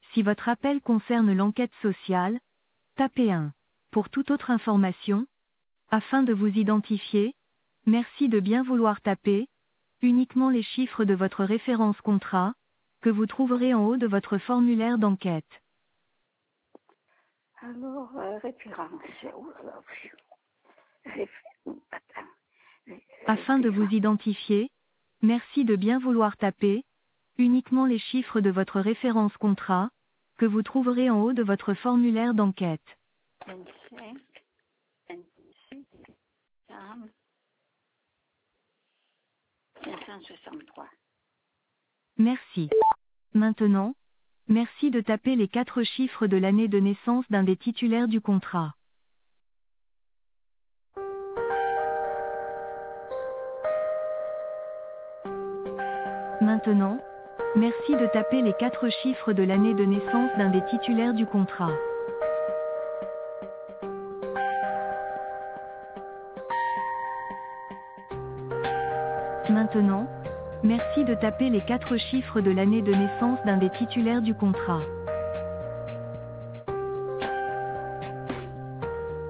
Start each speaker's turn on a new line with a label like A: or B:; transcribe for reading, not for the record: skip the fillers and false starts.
A: Si votre appel concerne l'enquête sociale, tapez 1. Pour toute autre information, afin de vous identifier, merci de bien vouloir taper uniquement les chiffres de votre référence contrat, que vous trouverez en haut de votre formulaire d'enquête.
B: Alors, référence. Oh là là,
A: Afin de vous identifier, merci de bien vouloir taper uniquement les chiffres de votre référence contrat, que vous trouverez en haut de votre formulaire d'enquête.
B: 25, 26, 563.
A: Merci. Maintenant, merci de taper les 4 chiffres de l'année de naissance d'un des titulaires du contrat. Maintenant, merci de taper les 4 chiffres de l'année de naissance d'un des titulaires du contrat. Maintenant, merci de taper les 4 chiffres de l'année de naissance d'un des titulaires du contrat.